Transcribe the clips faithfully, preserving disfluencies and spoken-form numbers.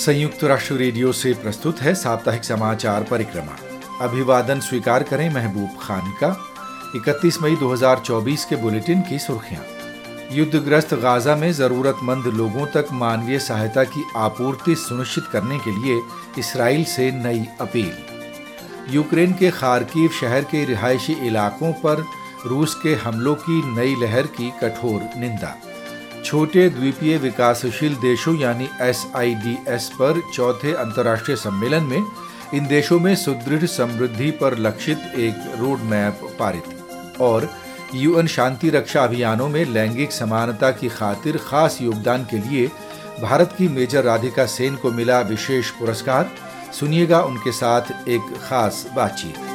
संयुक्त राष्ट्र रेडियो से प्रस्तुत है साप्ताहिक समाचार परिक्रमा। अभिवादन स्वीकार करें महबूब खान का। इकतीस मई दो हज़ार चौबीस के बुलेटिन की सुर्खियां। युद्धग्रस्त गाजा में जरूरतमंद लोगों तक मानवीय सहायता की आपूर्ति सुनिश्चित करने के लिए इसराइल से नई अपील। यूक्रेन के खार्किव शहर के रिहायशी इलाकों पर रूस के हमलों की नई लहर की कठोर निंदा। छोटे द्वीपीय विकासशील देशों यानी एस आई डी एस पर चौथे अंतर्राष्ट्रीय सम्मेलन में इन देशों में सुदृढ़ समृद्धि पर लक्षित एक रोड मैप पारित। और यूएन शांति रक्षा अभियानों में लैंगिक समानता की खातिर खास योगदान के लिए भारत की मेजर राधिका सेन को मिला विशेष पुरस्कार। सुनिएगा उनके साथ एक खास बातचीत।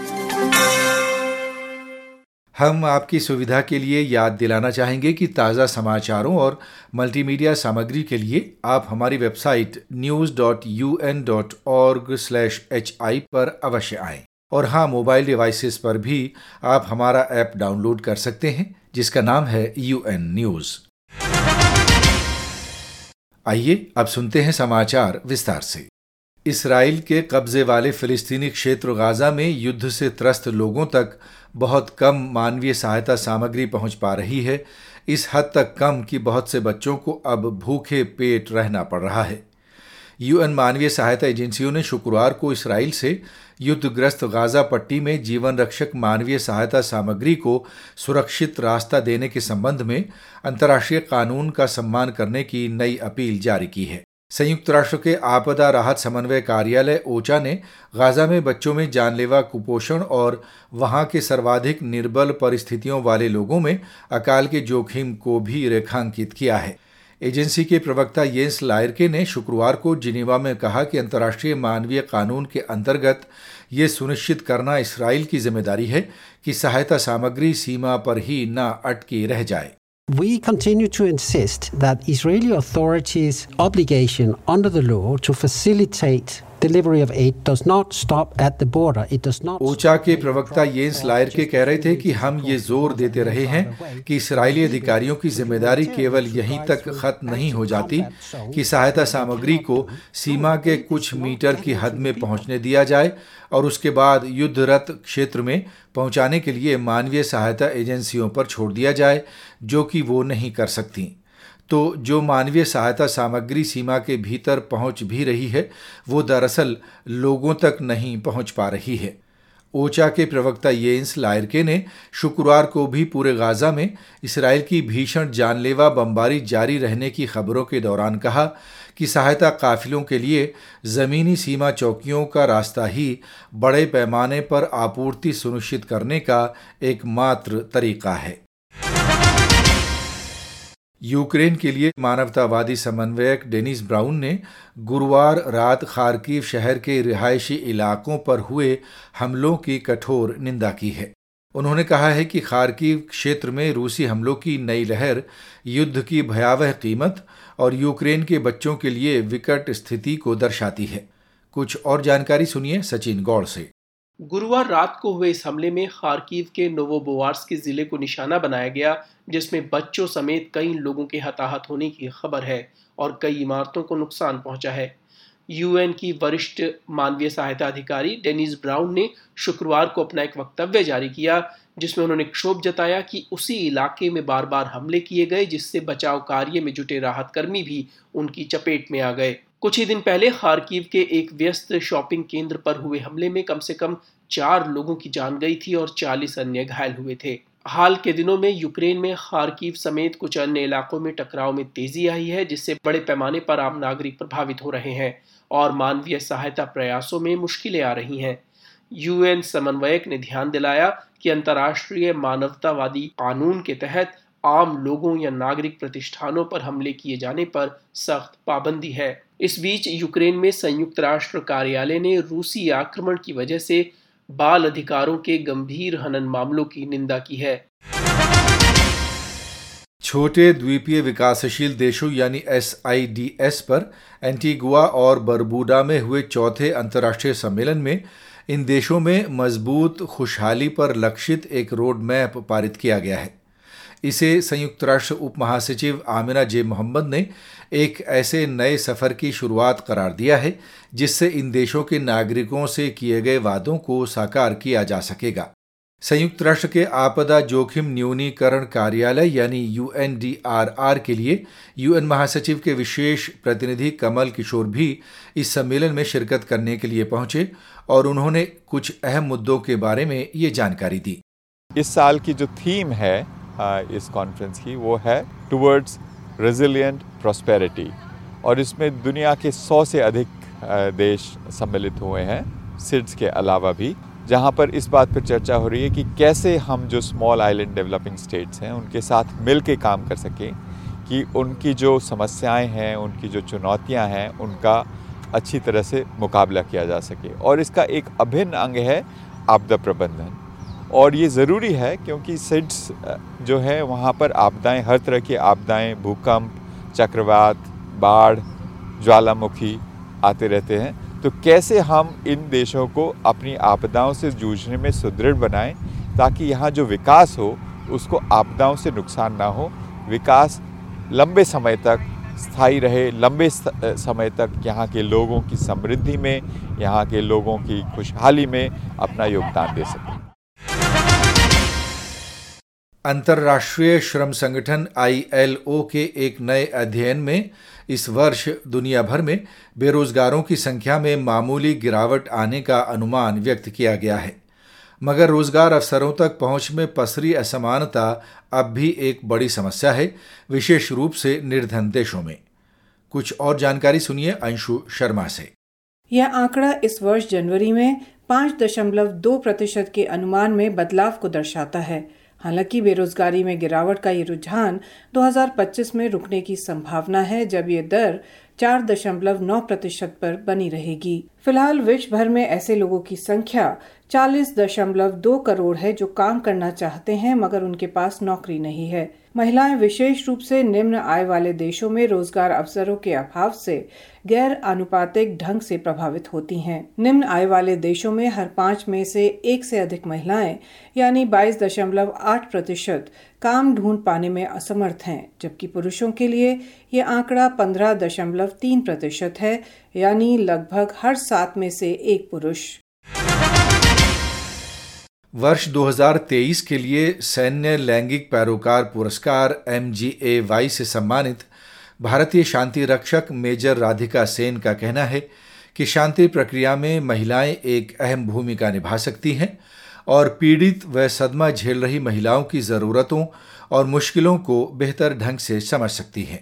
हम आपकी सुविधा के लिए याद दिलाना चाहेंगे कि ताज़ा समाचारों और मल्टीमीडिया सामग्री के लिए आप हमारी website news dot U N dot org slash H I पर अवश्य आएं। और हाँ, मोबाइल डिवाइसेस पर भी आप हमारा ऐप डाउनलोड कर सकते हैं जिसका नाम है यू एन न्यूज़। आइए अब सुनते हैं समाचार विस्तार से। इसराइल के कब्जे वाले फिलिस्तीनी क्षेत्र गाजा में युद्ध से त्रस्त लोगों तक बहुत कम मानवीय सहायता सामग्री पहुंच पा रही है। इस हद तक कम कि बहुत से बच्चों को अब भूखे पेट रहना पड़ रहा है। यूएन मानवीय सहायता एजेंसियों ने शुक्रवार को इसराइल से युद्धग्रस्त गाजा पट्टी में जीवन रक्षक मानवीय सहायता सामग्री को सुरक्षित रास्ता देने के संबंध में अंतर्राष्ट्रीय कानून का सम्मान करने की नई अपील जारी की है। संयुक्त राष्ट्र के आपदा राहत समन्वय कार्यालय ओचा ने गाजा में बच्चों में जानलेवा कुपोषण और वहां के सर्वाधिक निर्बल परिस्थितियों वाले लोगों में अकाल के जोखिम को भी रेखांकित किया है। एजेंसी के प्रवक्ता येंस लायरके ने शुक्रवार को जिनेवा में कहा कि अंतर्राष्ट्रीय मानवीय कानून के अंतर्गत ये सुनिश्चित करना इसराइल की जिम्मेदारी है कि सहायता सामग्री सीमा पर ही न अटकी रह जाए। We continue to insist that Israeli authorities' obligation under the law to facilitate delivery of aid does not stop at the border. It does not. OCHA के प्रवक्ता येंस लायरके कह रहे थे कि हम ये जोर देते रहे हैं कि इसराइली अधिकारियों की जिम्मेदारी केवल यहीं तक खत्म नहीं हो जाती कि सहायता सामग्री को सीमा के कुछ मीटर की हद में पहुंचने दिया जाए और उसके बाद युद्धरत क्षेत्र में पहुंचाने के लिए मानवीय सहायता एजेंसियों पर छोड़ दिया जाए, जो कि वो नहीं कर सकती। तो जो मानवीय सहायता सामग्री सीमा के भीतर पहुंच भी रही है वो दरअसल लोगों तक नहीं पहुंच पा रही है। ओचा के प्रवक्ता येंस लायरके ने शुक्रवार को भी पूरे गाजा में इसराइल की भीषण जानलेवा बमबारी जारी रहने की खबरों के दौरान कहा कि सहायता काफिलों के लिए ज़मीनी सीमा चौकियों का रास्ता ही बड़े पैमाने पर आपूर्ति सुनिश्चित करने का एकमात्र तरीका है। यूक्रेन के लिए मानवतावादी समन्वयक डेनिस ब्राउन ने गुरुवार रात खार्किव शहर के रिहायशी इलाकों पर हुए हमलों की कठोर निंदा की है। उन्होंने कहा है कि खार्किव क्षेत्र में रूसी हमलों की नई लहर युद्ध की भयावह कीमत और यूक्रेन के बच्चों के लिए विकट स्थिति को दर्शाती है। कुछ और जानकारी सुनिए सचिन गौड़ से। गुरुवार रात को हुए इस हमले में खार्किव के नोवोबोवार्स्की जिले को निशाना बनाया गया, जिसमें बच्चों समेत कई लोगों के हताहत होने की खबर है और कई इमारतों को नुकसान पहुंचा है। यूएन की वरिष्ठ मानवीय सहायता अधिकारी डेनिस ब्राउन ने शुक्रवार को अपना एक वक्तव्य जारी किया, जिसमें उन्होंने क्षोभ जताया कि उसी इलाके में बार बार हमले किए गए, जिससे बचाव कार्य में जुटे राहत कर्मी भी उनकी चपेट में आ गए। कुछ ही दिन पहले खार्किव के एक व्यस्त शॉपिंग केंद्र पर हुए हमले में कम से कम चार लोगों की जान गई थी और चालीस अन्य घायल हुए थे। हाल के दिनों में यूक्रेन में खार्किव समेत कुछ अन्य इलाकों में टकराव में तेजी आई है, जिससे बड़े पैमाने पर आम नागरिक प्रभावित हो रहे हैं और मानवीय सहायता प्रयासों में मुश्किलें आ रही हैं। यूएन समन्वयक ने ध्यान दिलाया कि अंतर्राष्ट्रीय मानवतावादी कानून के तहत आम लोगों या नागरिक प्रतिष्ठानों पर हमले किए जाने पर सख्त पाबंदी है। इस बीच यूक्रेन में संयुक्त राष्ट्र कार्यालय ने रूसी आक्रमण की वजह से बाल अधिकारों के गंभीर हनन मामलों की निंदा की है। छोटे द्वीपीय विकासशील देशों यानी एस आई डी एस पर एंटीगुआ और बरबूडा में हुए चौथे अंतर्राष्ट्रीय सम्मेलन में इन देशों में मजबूत खुशहाली पर लक्षित एक रोड मैप पारित किया गया है। इसे संयुक्त राष्ट्र उप महासचिव आमिना जे मोहम्मद ने एक ऐसे नए सफर की शुरुआत करार दिया है जिससे इन देशों के नागरिकों से किए गए वादों को साकार किया जा सकेगा। संयुक्त राष्ट्र के आपदा जोखिम न्यूनीकरण कार्यालय यानी U N D R R के लिए यूएन महासचिव के विशेष प्रतिनिधि कमल किशोर भी इस सम्मेलन में शिरकत करने के लिए पहुंचे और उन्होंने कुछ अहम मुद्दों के बारे में ये जानकारी दी। इस साल की जो थीम है इस कॉन्फ्रेंस की वो है टुवर्ड्स रेजिलिएंट प्रॉस्पेरिटी, और इसमें दुनिया के सौ से अधिक देश सम्मिलित हुए हैं सिड्स के अलावा भी, जहां पर इस बात पर चर्चा हो रही है कि कैसे हम जो स्मॉल आइलैंड डेवलपिंग स्टेट्स हैं उनके साथ मिल के काम कर सकें कि उनकी जो समस्याएं हैं, उनकी जो चुनौतियां हैं, उनका अच्छी तरह से मुकाबला किया जा सके। और इसका एक अभिन्न अंग है आपदा प्रबंधन, और ये ज़रूरी है क्योंकि सिड्स जो है वहाँ पर आपदाएं, हर तरह की आपदाएं, भूकंप, चक्रवात, बाढ़, ज्वालामुखी आते रहते हैं। तो कैसे हम इन देशों को अपनी आपदाओं से जूझने में सुदृढ़ बनाएं ताकि यहाँ जो विकास हो उसको आपदाओं से नुकसान ना हो, विकास लंबे समय तक स्थायी रहे, लंबे समय तक यहाँ के लोगों की समृद्धि में, यहाँ के लोगों की खुशहाली में अपना योगदान दे सकें। अंतर्राष्ट्रीय श्रम संगठन आई एल ओ के एक नए अध्ययन में इस वर्ष दुनिया भर में बेरोजगारों की संख्या में मामूली गिरावट आने का अनुमान व्यक्त किया गया है, मगर रोजगार अवसरों तक पहुंच में पसरी असमानता अब भी एक बड़ी समस्या है, विशेष रूप से निर्धन देशों में। कुछ और जानकारी सुनिए अंशु शर्मा से। यह आंकड़ा इस वर्ष जनवरी में पाँच दशमलव दो प्रतिशत के अनुमान में बदलाव को दर्शाता है। हालांकि बेरोजगारी में गिरावट का ये रुझान दो हज़ार पच्चीस में रुकने की संभावना है, जब ये दर चार दशमलव नौ प्रतिशत पर बनी रहेगी। फिलहाल विश्व भर में ऐसे लोगों की संख्या चालीस दशमलव दो करोड़ है जो काम करना चाहते हैं मगर उनके पास नौकरी नहीं है। महिलाएं विशेष रूप से निम्न आय वाले देशों में रोजगार अवसरों के अभाव से गैर आनुपातिक ढंग से प्रभावित होती हैं। निम्न आय वाले देशों में हर पाँच में से एक से अधिक महिलाएं यानी बाईस दशमलव आठ प्रतिशत काम ढूंढ पाने में असमर्थ हैं, जबकि पुरुषों के लिए ये आंकड़ा पंद्रह दशमलव तीन प्रतिशत है, यानी लगभग हर सात में से एक पुरुष। वर्ष दो हज़ार तेईस के लिए सैन्य लैंगिक पैरोकार पुरस्कार एम जी ए वाई से सम्मानित भारतीय शांति रक्षक मेजर राधिका सेन का कहना है कि शांति प्रक्रिया में महिलाएं एक अहम भूमिका निभा सकती हैं और पीड़ित व सदमा झेल रही महिलाओं की ज़रूरतों और मुश्किलों को बेहतर ढंग से समझ सकती हैं।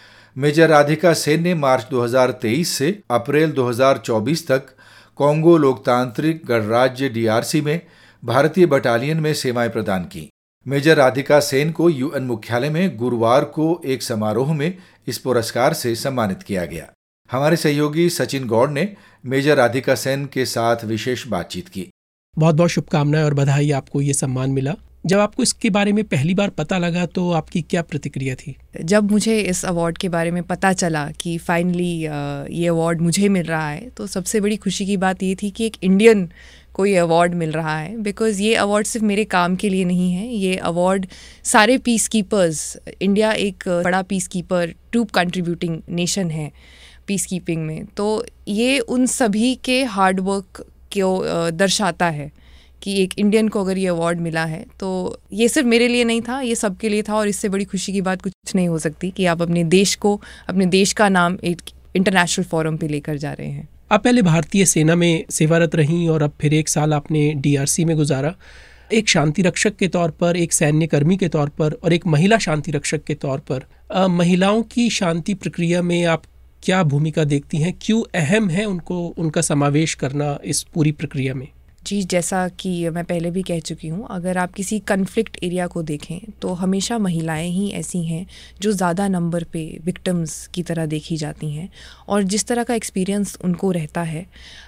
मेजर राधिका सेन ने मार्च दो हज़ार तेईस से अप्रैल दो हज़ार चौबीस तक कॉन्गो लोकतांत्रिक गणराज्य डी आर सी में भारतीय बटालियन में सेवाएं प्रदान की। मेजर राधिका सेन को यूएन मुख्यालय में गुरुवार को एक समारोह में इस पुरस्कार से सम्मानित किया गया। हमारे सहयोगी सचिन गौड़ ने मेजर राधिका सेन के साथ विशेष बातचीत की। बहुत बहुत शुभकामनाएं और बधाई, आपको ये सम्मान मिला। जब आपको इसके बारे में पहली बार पता लगा तो आपकी क्या प्रतिक्रिया थी? जब मुझे इस अवार्ड के बारे में पता चला कि फाइनली ये अवार्ड मुझे मिल रहा है तो सबसे बड़ी खुशी की बात ये थी कि एक इंडियन को ये अवार्ड मिल रहा है। बिकॉज़ ये अवार्ड सिर्फ मेरे काम के लिए नहीं है, ये अवार्ड सारे पीस कीपर्स, इंडिया एक बड़ा peace keeper troop contributing nation है पीस कीपिंग में, तो ये उन सभी के हार्ड वर्क को दर्शाता है कि एक इंडियन को अगर ये अवार्ड मिला है तो ये सिर्फ मेरे लिए नहीं था, ये सबके लिए था। और इससे बड़ी खुशी की बात कुछ नहीं हो सकती कि आप अपने देश को, अपने देश का नाम एक इंटरनेशनल फोरम पे लेकर जा रहे हैं। आप पहले भारतीय सेना में सेवारत रहीं और अब फिर एक साल आपने डी आर सी में गुजारा। एक शांति रक्षक के तौर पर, एक सैन्य कर्मी के तौर पर और एक महिला शांति रक्षक के तौर पर आ, महिलाओं की शांति प्रक्रिया में आप क्या भूमिका देखती हैं? क्यों अहम है उनको उनका समावेश करना इस पूरी प्रक्रिया में? जी, जैसा कि मैं पहले भी कह चुकी हूँ, अगर आप किसी कन्फ्लिक्ट एरिया को देखें तो हमेशा महिलाएं ही ऐसी हैं जो ज़्यादा नंबर पे विक्टिम्स की तरह देखी जाती हैं। और जिस तरह का एक्सपीरियंस उनको रहता है,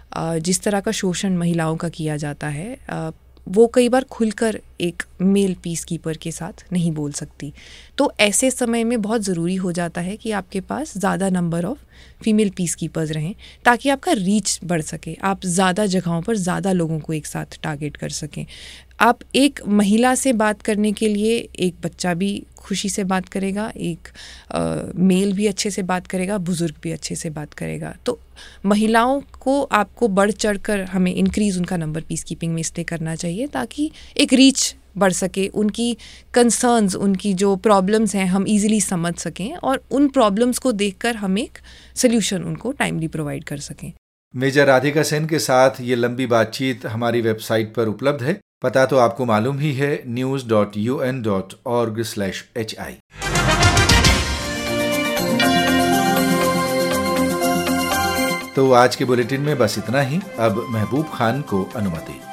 जिस तरह का शोषण महिलाओं का किया जाता है, वो कई बार खुलकर एक मेल पीस कीपर के साथ नहीं बोल सकती। तो ऐसे समय में बहुत ज़रूरी हो जाता है कि आपके पास ज़्यादा number of female peace keepers रहें ताकि आपका रीच बढ़ सके, आप ज़्यादा जगहों पर ज़्यादा लोगों को एक साथ टारगेट कर सकें। आप एक महिला से बात करने के लिए एक बच्चा भी खुशी से बात करेगा, एक आ, मेल भी अच्छे से बात करेगा, बुज़ुर्ग भी अच्छे से बात करेगा। तो महिलाओं को आपको बढ़ चढ़ कर हमें इंक्रीज़ उनका नंबर पीस कीपिंग में इसलिए करना चाहिए ताकि एक रीच बढ़ सके, उनकी कंसर्न्स, उनकी जो प्रॉब्लम्स हैं हम इजीली समझ सकें और उन प्रॉब्लम्स को देखकर हम एक सल्यूशन उनको टाइमली प्रोवाइड कर सकें। मेजर राधिका सेन के साथ ये लंबी बातचीत हमारी वेबसाइट पर उपलब्ध है। पता तो आपको मालूम ही है, news dot U N dot org slash H I. तो आज के बुलेटिन में बस इतना ही। अब महबूब खान को अनुमति।